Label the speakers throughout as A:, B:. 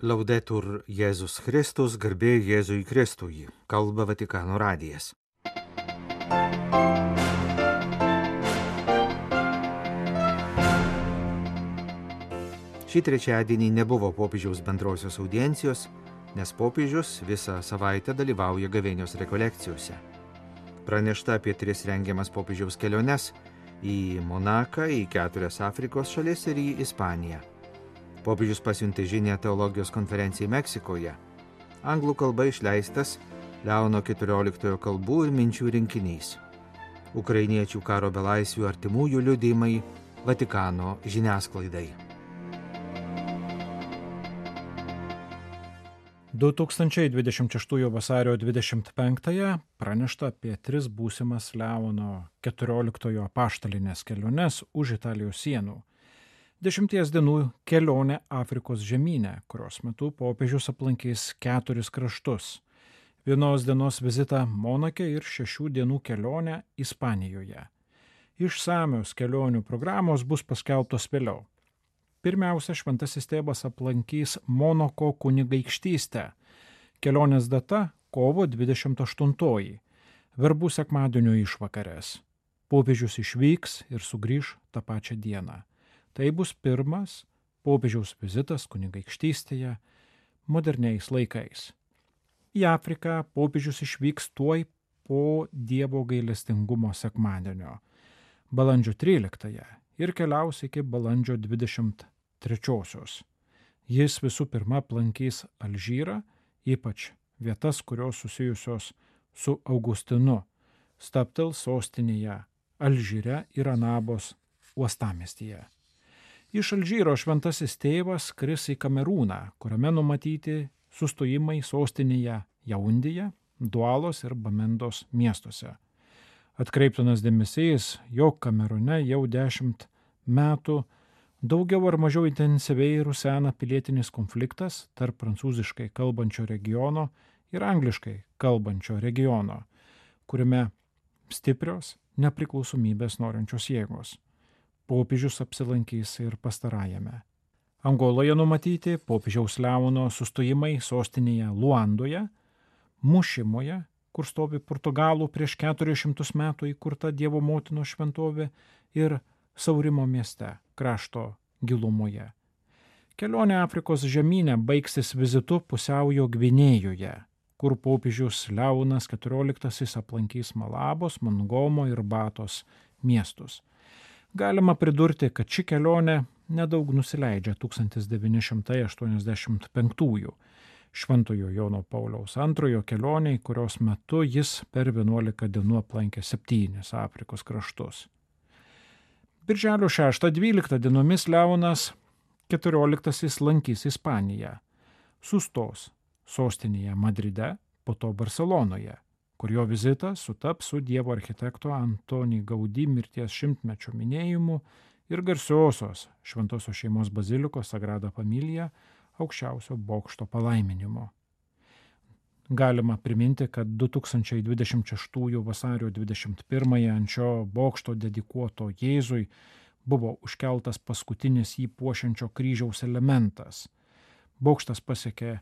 A: Laudetur Jėzus Kristus, garbė Jėzui Kristui, kalba Vatikano radijas. Šį trečiadienį nebuvo popiežiaus bendrosios audiencijos, nes popiežius visą savaitę dalyvauja gavėnios rekolekcijose. Pranešta apie 3 rengiamas popiežiaus keliones į Monaką, į 4 Afrikos šalis ir į Ispaniją. Popiežius pasiuntė žinią teologijos konferencijai Meksikoje. Anglų kalba išleistas Leono XIV kalbų ir minčių rinkinys. Ukrainiečių karo belaisvių artimųjų liudijimai Vatikano žiniasklaidai.
B: 2026 vasario 25-ąją pranešta apie 3 būsimas Leono XIV apaštalinės keliones už Italijos sienų. 10 dienų kelionė Afrikos žemyne, kurios metu popiežius aplankys 4 kraštus. 1 dienos vizitą Monake ir 6 dienų kelionę Ispanijoje. Išsamios kelionių programos bus paskelbtos vėliau. Pirmiausia, šventasis tėvas aplankys Monako kunigaikštystę. Kelionės data – kovo 28, verbų sekmadienio išvakarės. Popiežius išvyks ir sugrįš tą pačią dieną. Tai bus pirmas popiežiaus vizitas kunigaikštystėje moderniais laikais. Į Afriką popiežius išvyks tuoj po Dievo gailestingumo sekmadienio, balandžio 13 ir keliaus iki balandžio 23. Jis visų pirma aplankys Alžyrą, ypač vietas, kurios susijusios su Augustinu, stabtels sostinėje Alžyre ir Anabos uostamiestyje. Iš Alžyro šventasis tėvas skris į Kamerūną, kuriame numatyti sustojimai sostinėje Jaundyje, Dualos ir Bamendos miestuose. Atkreiptinas dėmesys, jog Kamerūne jau 10 metų daugiau ar mažiau intensyviai rusena pilietinis konfliktas tarp prancūziškai kalbančio regiono ir angliškai kalbančio regiono, kuriame stiprios nepriklausomybės norinčios jėgos. Popiežius apsilankys ir pastarajame. Angoloje numatyti popiežiaus Leono sustojimai sostinėje Luandoje, Mušimoje, kur stovi Portugalų prieš 400 metų įkurta Dievo motinos šventovė, ir Saurimo mieste, krašto gilumoje. Kelionė Afrikos žemyne baigsis vizitu Pusiaujo Gvinėjoje, kur popiežius Leonas XIV aplankys Malabos, Mongomo ir Batos miestus. Galima pridurti, kad ši kelionė nedaug nusileidžia 1985 Šventojo Jono Pauliaus II kelioniai, kurios metu jis per 11 dienų aplankė 7 Afrikos kraštus. Birželio 6-12 dienomis Leonas XIV lankys Ispaniją, sustos sostinėje Madride, po to Barselonoje, kur jo vizitas sutaps su Dievo architekto Antoni Gaudí mirties 100-mečio minėjimu ir garsiosios Šventosios šeimos bazilikos Sagrada Familia aukščiausio bokšto palaiminimu. Galima priminti, kad 2026 vasario 21 ant šio bokšto dedikuoto Jėzui buvo užkeltas paskutinis jį puošiančio kryžiaus elementas. Bokštas pasiekė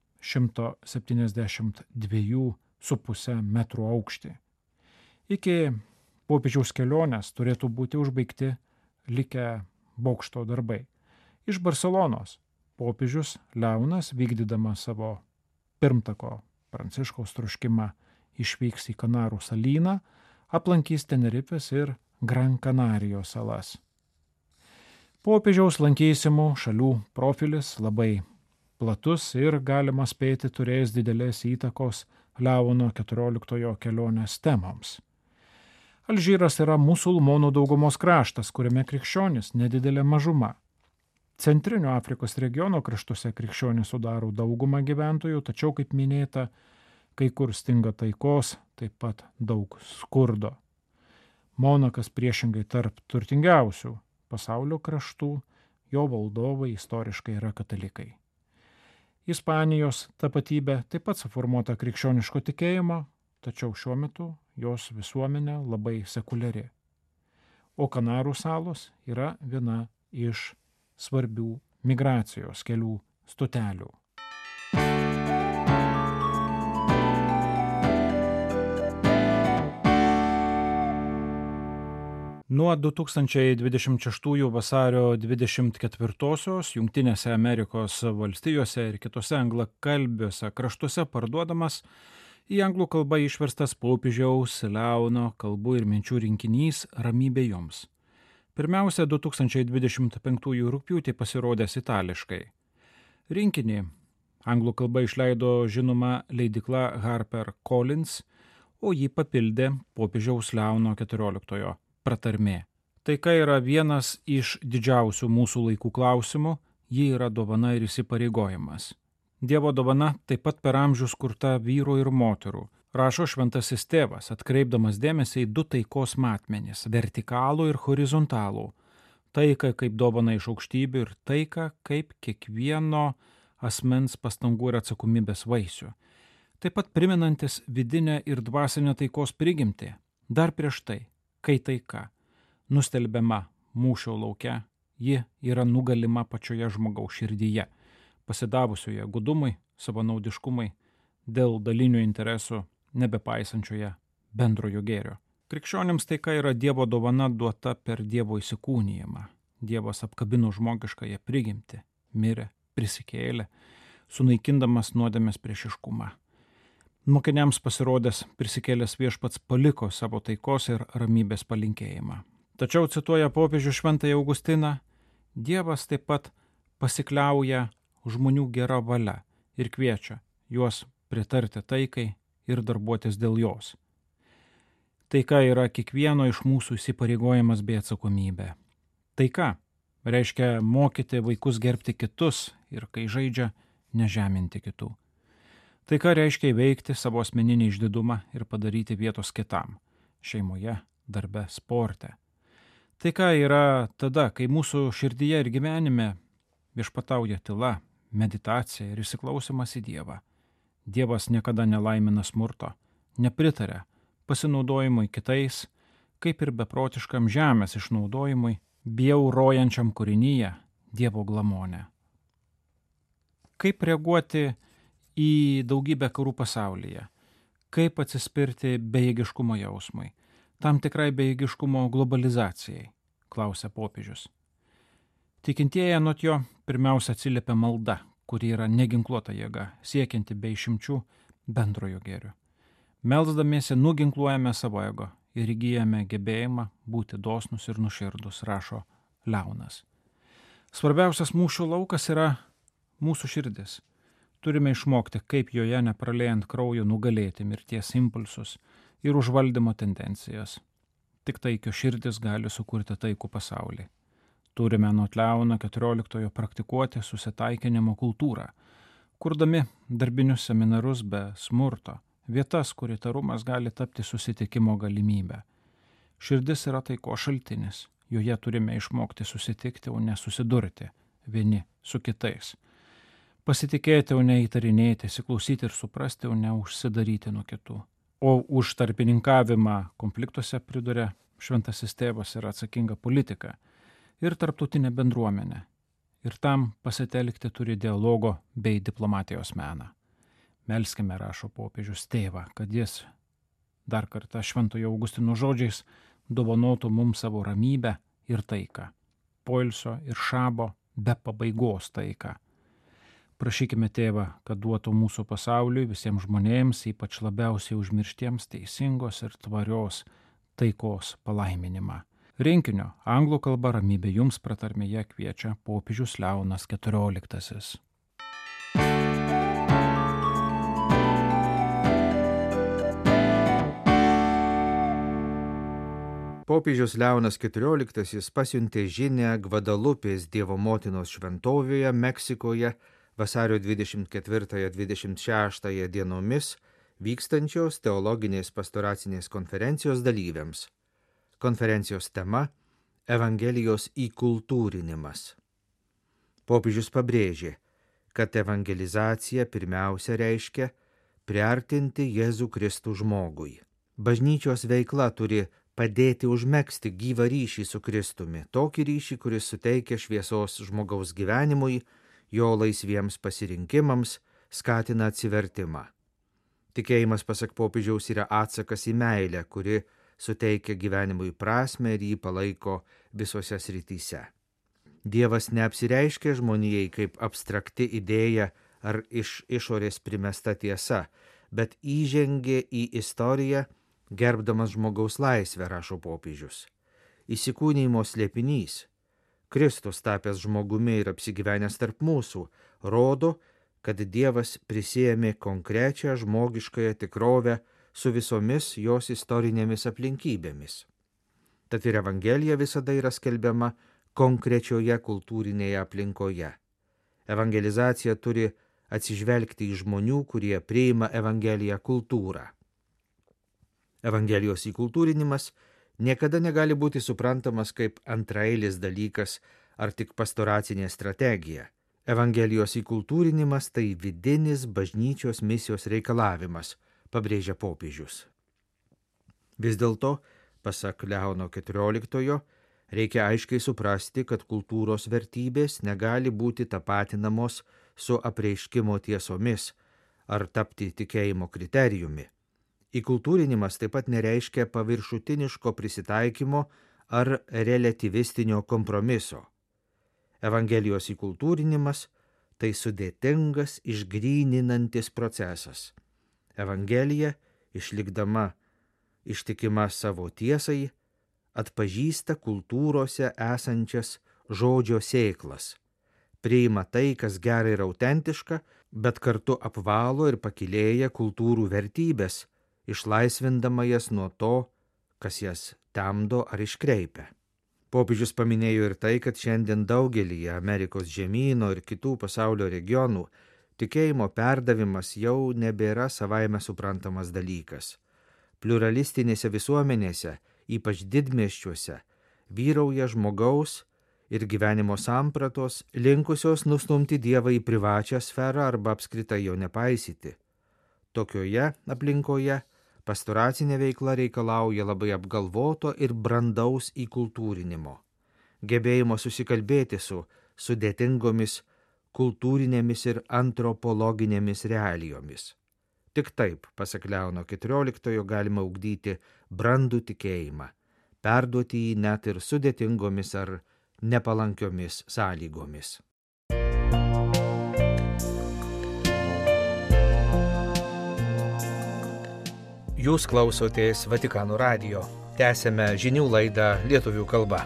B: 172,5 metrų aukštį. Iki popiežiaus kelionės turėtų būti užbaigti likę bokšto darbai. Iš Barselonos popiežius Leonas, vykdydamas savo pirmtako Pranciškaus troškimą, išvyks į Kanarų salyną, aplankys Tenerifės ir Gran Kanarijos salas. Popiežiaus lankysimų šalių profilis labai platus ir galima spėti turės didelės įtakos Leono XIV kelionės temoms. Alžyras yra musulmonų daugumos kraštas, kuriame krikščionys nedidelė mažuma. Centrinio Afrikos regiono kraštuose krikščionys sudaro daugumą gyventojų, tačiau, kaip minėta, kai kur stinga taikos, taip pat daug skurdo. Monakas priešingai tarp turtingiausių pasaulio kraštų, jo valdovai istoriškai yra katalikai. Ispanijos tapatybė taip pat suformuota krikščioniško tikėjimo, tačiau šiuo metu jos visuomenė labai sekuliari. O Kanarų salos yra viena iš svarbių migracijos kelių stotelių. Nuo 2026 vasario 24-osios Jungtinėse Amerikos valstijose ir kitose anglakalbiuose kraštuose parduodamas į anglų kalbą išverstas popiežiaus Leono kalbų ir minčių rinkinys Ramybė jums. Pirmiausia, 2025 rugpjūtį pasirodęs itališkai. Rinkinį anglų kalba išleido žinoma leidykla HarperCollins, o jį papildė popiežiaus Leono XIV pratarmė. Taika yra vienas iš didžiausių mūsų laikų klausimų, ji yra dovana ir įsipareigojimas. Dievo dovana taip pat per amžius kurta vyrų ir moterų, rašo šventasis tėvas, atkreipdamas dėmesį į du taikos matmenis – vertikalų ir horizontalų. Taika kaip dovana iš aukštybių ir taika kaip kiekvieno asmens pastangų ir atsakomybės vaisių. Taip pat primenantis vidinę ir dvasinę taikos prigimtį. Dar prieš tai, kai taika nustelbiama mūšio lauke, ji yra nugalima pačioje žmogaus širdyje, pasidavusioje gudumui, savanaudiškumui, dėl dalinių interesų, nebepaisančioje bendrojo gėrio. Krikščionims taika yra Dievo dovana duota per Dievo įsikūnijimą. Dievas apkabino žmogiškąją prigimtį, mirė, prisikėlė, sunaikindamas nuodėmės priešiškumą. Mokiniams pasirodęs prisikėlęs viešpats paliko savo taikos ir ramybės palinkėjimą. Tačiau, cituoja popiežių Šventąjį Augustiną, Dievas taip pat pasikliauja žmonių gera valia ir kviečia juos pritarti taikai ir darbuotis dėl jos. Taika yra kiekvieno iš mūsų įsipareigojimas bei atsakomybė. Taika reiškia mokyti vaikus gerbti kitus ir, kai žaidžia, nežeminti kitų. Taika reiškia įveikti savo asmeninį išdidumą ir padaryti vietos kitam – šeimoje, darbe, sporte. Taika yra tada, kai mūsų širdyje ir gyvenime viešpatauja tyla, meditacija ir įsiklausimas į Dievą. Dievas niekada nelaimina smurto, nepritaria pasinaudojimui kitais, kaip ir beprotiškam žemės išnaudojimui, bjaurojančiam kūrinyje Dievo glamonę. Kaip reaguoti į daugybę karų pasaulyje, kaip atsispirti bejėgiškumo jausmui, tam tikrai bejėgiškumo globalizacijai, klausia popiežius. Tikintieji anot jo pirmiausia atsiliepia malda, kuri yra neginkluota jėga, siekianti be išimčių bendrojo gėrio. Melsdamiesi nuginkluojame savo ego ir įgyjame gebėjimą būti dosnus ir nuširdus, rašo Leonas. Svarbiausias mūšio laukas yra mūsų širdis. Turime išmokti, kaip joje nepraliejant kraujo nugalėti mirties impulsus ir užvaldymo tendencijas. Tik taikio širdis gali sukurti taikų pasaulį. Turime anot Leono XIV praktikuoti susitaikinimo kultūrą, kurdami darbinius seminarus be smurto, vietas, kur įtarumas gali tapti susitikimo galimybę. Širdis yra taiko šaltinis, joje turime išmokti susitikti, o ne susidurti vieni su kitais. Pasitikėti, o ne įtarinėti, įsiklausyti ir suprasti, o ne užsidaryti nuo kitų. O už tarpininkavimą konfliktuose, priduria šventasis tėvas, yra atsakinga politika ir tarptautinė bendruomenė. Ir tam pasitelkti turi dialogo bei diplomatijos meną. Melskime, rašo popiežius tėvą, kad jis dar kartą Šventojo Augustino žodžiais dovanotų mums savo ramybę ir taiką, poilsio ir šabo be pabaigos taiką. Prašykime tėvą, kad duotų mūsų pasauliui, visiems žmonėms, ypač labiausiai užmirštiems, teisingos ir tvarios taikos palaiminimą. Rinkinio anglų kalba Ramybė jums pratarmėje kviečia popiežius Leonas XIV.
A: Popiežius Leonas XIV pasiuntė žinią Gvadalupės Dievo motinos šventovėje Meksikoje vasario 24-26 dienomis vykstančios teologinės pastoracinės konferencijos dalyviams. Konferencijos tema – Evangelijos įkultūrinimas. Popiežius pabrėžė, kad evangelizacija pirmiausia reiškia priartinti Jėzų Kristų žmogui. Bažnyčios veikla turi padėti užmegzti gyvą ryšį su Kristumi, tokį ryšį, kuris suteikia šviesos žmogaus gyvenimui, jo laisviems pasirinkimams, skatina atsivertimą. Tikėjimas, pasak popiežiaus, yra atsakas į meilę, kuri suteikia gyvenimui prasmę ir jį palaiko visose srityse. Dievas neapsireiškia žmonijai kaip abstrakti idėja ar iš išorės primesta tiesa, bet įžengė į istoriją, gerbdamas žmogaus laisvę, rašo popiežius. Įsikūnijimo slėpinys, Kristus tapęs žmogumi ir apsigyvenęs tarp mūsų, rodo, kad Dievas prisiėmė konkrečią žmogiškąją tikrovę su visomis jos istorinėmis aplinkybėmis. Tad ir Evangelija visada yra skelbiama konkrečioje kultūrinėje aplinkoje. Evangelizacija turi atsižvelgti į žmonių, kurie priima Evangeliją kultūrą. Evangelijos įkultūrinimas niekada negali būti suprantamas kaip antraeilis dalykas ar tik pastoracinė strategija. Evangelijos įkultūrinimas tai vidinis bažnyčios misijos reikalavimas, pabrėžia popiežius. Vis dėlto, pasak Leono XIV, reikia aiškiai suprasti, kad kultūros vertybės negali būti tapatinamos su apreiškimo tiesomis ar tapti tikėjimo kriterijumi. Įkultūrinimas taip pat nereiškia paviršutiniško prisitaikymo ar relativistinio kompromiso. Evangelijos įkultūrinimas tai sudėtingas, išgryninantis procesas. Evangelija, išlikdama ištikima savo tiesai, atpažįsta kultūrose esančias žodžio sėklas, priima tai, kas gera ir autentiška, bet kartu apvalo ir pakylėja kultūrų vertybės, išlaisvindama jas nuo to, kas jas temdo ar iškreipia. Popiežius paminėjo ir tai, kad šiandien daugelį Amerikos žemyno ir kitų pasaulio regionų tikėjimo perdavimas jau nebėra savaime suprantamas dalykas. Pluralistinėse visuomenėse, ypač didmiesčiuose, vyrauja žmogaus ir gyvenimo sampratos, linkusios nustumti Dievą į privačią sferą arba apskritai jo nepaisyti. Tokioje aplinkoje pastoracinė veikla reikalauja labai apgalvoto ir brandaus įkultūrinimo, gebėjimo susikalbėti su sudėtingomis kultūrinėmis ir antropologinėmis realijomis. Tik taip, pasak Leono XIV, galima ugdyti brandų tikėjimą, perduoti jį net ir sudėtingomis ar nepalankiomis sąlygomis. Jūs klausotės Vatikano radijo. Tęsiame žinių laidą lietuvių kalba.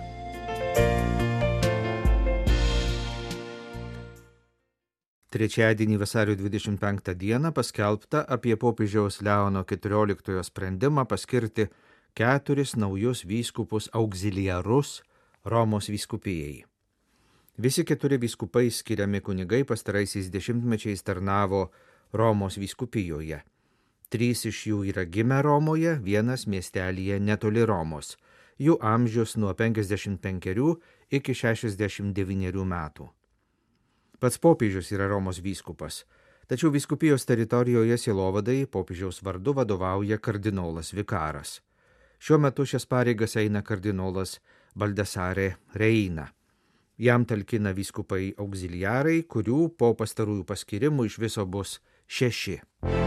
A: Trečiadienį vasario 25 dieną paskelbta apie popiežiaus Leono XIV sprendimą paskirti 4 naujus vyskupus auxiliarus Romos vyskupijai. Visi 4 vyskupai skiriami kunigai pastaraisiais dešimtmečiais tarnavo Romos vyskupijoje. 3 iš jų yra gimę Romoje, 1 miestelyje netoli Romos. Jų amžius nuo 55 iki 69 metų. Pats popiežius yra Romos vyskupas, tačiau vyskupijos teritorijoje sielovadai popiežiaus vardu vadovauja kardinolas vikaras. Šiuo metu šias pareigas eina kardinolas Baldassare Reina. Jam talkina vyskupai auxiliarai, kurių po pastarųjų paskirimų iš viso bus 6.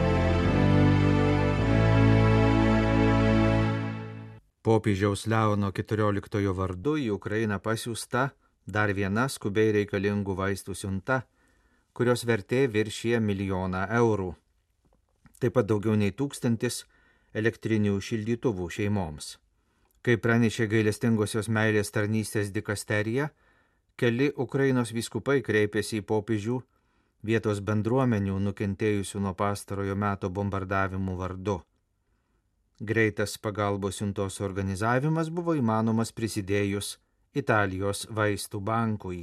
A: Popiežiaus Leono XIV vardu į Ukrainą pasiųsta dar viena skubiai reikalingų vaistų siunta, kurios vertė viršija 1 milijoną eurų. Taip pat daugiau nei 1000 elektrinių šildytuvų šeimoms. Kaip pranešė gailestingosios meilės tarnystės dikasterija, keli Ukrainos vyskupai kreipėsi į popiežių vietos bendruomenių nukentėjusių nuo pastarojo meto bombardavimų vardu. Greitas pagalbos siuntos organizavimas buvo įmanomas prisidėjus Italijos vaistų bankui.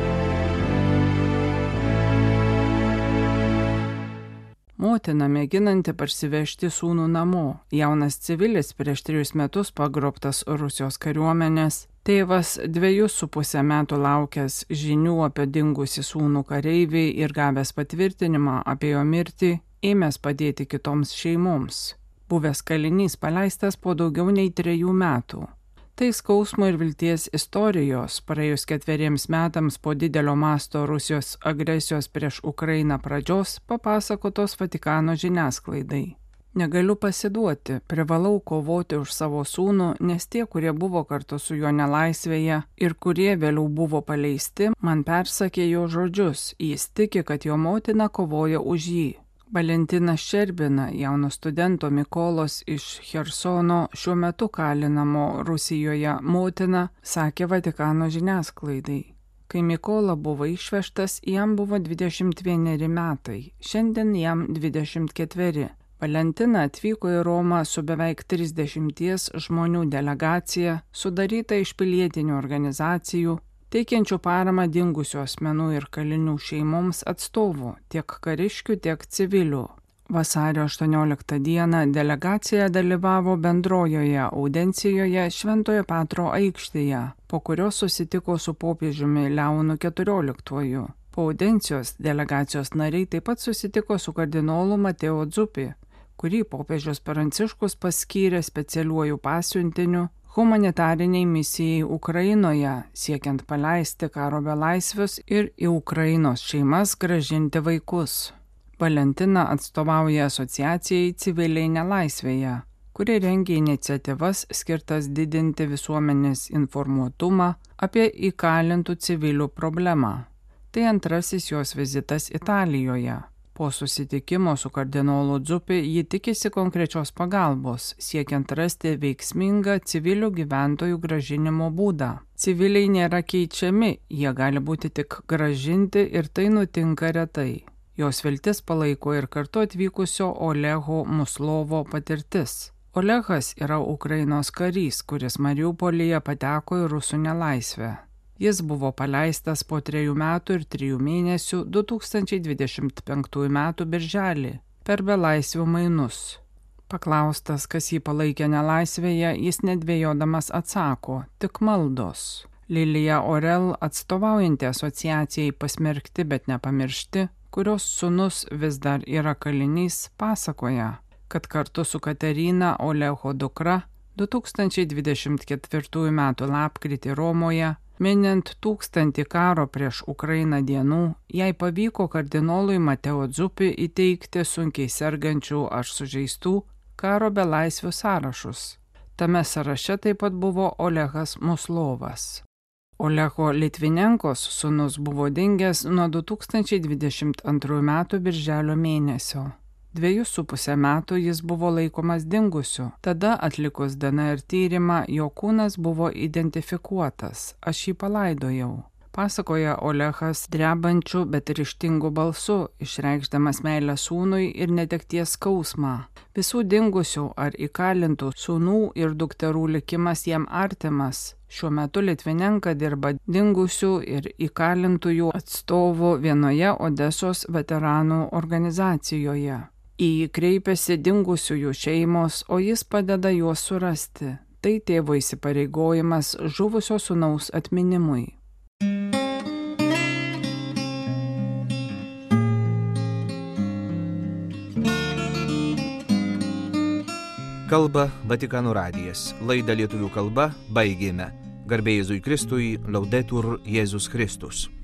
C: Motina mėginanti parsivežti sūnų namo, jaunas civilis prieš 3 metus pagrobtas Rusijos kariuomenės, tėvas 2,5 metų laukęs žinių apie dingusį sūnų kareivį ir gavęs patvirtinimą apie jo mirtį, ėmęs padėti kitoms šeimoms. Buvęs kalinys paleistas po daugiau nei 3 metų. Tai skausmo ir vilties istorijos praėjus 4 metams po didelio masto Rusijos agresijos prieš Ukrainą pradžios papasakotos Vatikano žiniasklaidai. Negaliu pasiduoti, privalau kovoti už savo sūnų, nes tie, kurie buvo kartu su juo nelaisvėje ir kurie vėliau buvo paleisti, man persakė jo žodžius, jis tiki, kad jo motina kovoja už jį. Valentinas Ščerbina, jauno studento Mykolos iš Chersono, šiuo metu kalinamo Rusijoje motina, sakė Vatikano žiniasklaidai. Kai Mykola buvo išvežtas, jam buvo 21 metai, šiandien jam 24. Valentina atvyko į Romą su beveik 30 žmonių delegacija, sudaryta iš pilietinių organizacijų, teikiančių paramą dingusių asmenų ir kalinių šeimoms atstovų, tiek kariškių, tiek civilių. Vasario 18 dieną delegacija dalyvavo bendrojoje audencijoje Šventojo Petro aikštėje, po kurios susitiko su popiežiumi Leonu XIV. Po audencijos delegacijos nariai taip pat susitiko su kardinolu Mateo Zuppi, kurį popiežius Pranciškus paskyrė specialiuoju pasiuntiniu humanitariniai misijai Ukrainoje, siekiant paleisti karo belaisvius ir į Ukrainos šeimas grąžinti vaikus. Valentina atstovauja asociacijai Civiliai nelaisvėje, kuri rengia iniciatyvas skirtas didinti visuomenės informuotumą apie įkalintų civilių problemą. Tai antrasis jos vizitas Italijoje. Po susitikimo su kardinolu Zuppi ji tikisi konkrečios pagalbos, siekiant rasti veiksmingą civilių gyventojų grąžinimo būdą. Civiliai nėra keičiami, jie gali būti tik gražinti ir tai nutinka retai. Jos viltis palaiko ir kartu atvykusio Oleho Muslovo patirtis. Olehas yra Ukrainos karys, kuris Mariupolyje pateko į rusų nelaisvę. Jis buvo paleistas po 3 metų ir 3 mėnesių 2025 metų birželį per belaisvių mainus. Paklaustas, kas jį palaikė nelaisvėje, jis nedvėjodamas atsako, tik maldos. Lilija Orel, atstovaujanti asociacijai Pasmerkti bet nepamiršti, kurios sūnus vis dar yra kalinys, pasakoja, kad kartu su Katerina, Oleho dukra, 2024 m. lapkritį Romoje, minint 1000 karo prieš Ukrainą dienų, jai pavyko kardinolui Mateo Zuppi įteikti sunkiai sergančių ar sužeistų karo belaisvių sąrašus. Tame sąraše taip pat buvo Olehas Muslovas. Oleho Litvinenkos sūnus buvo dingęs nuo 2022 m. birželio mėnesio. 2,5 metų jis buvo laikomas dingusiu. Tada atlikus DNR tyrimą, jo kūnas buvo identifikuotas. Aš jį palaidojau. Pasakoja Olehas drebančiu, bet ryžtingu balsu, išreikšdamas meilę sūnui ir netekties skausmą. Visų dingusių ar įkalintų sūnų ir dukterų likimas jam artimas. Šiuo metu Litvinenka dirba dingusių ir įkalintųjų atstovų vienoje Odesos veteranų organizacijoje. Į jį kreipiasi dingusiųjų šeimos, o jis padeda juos surasti. Tai tėvo įsipareigojimas žuvusio sūnaus atminimui.
A: Kalba Vatikano radijas. Laidą lietuvių kalba baigėme. Garbė Jėzui Kristui, Laudetur Jėzus Kristus.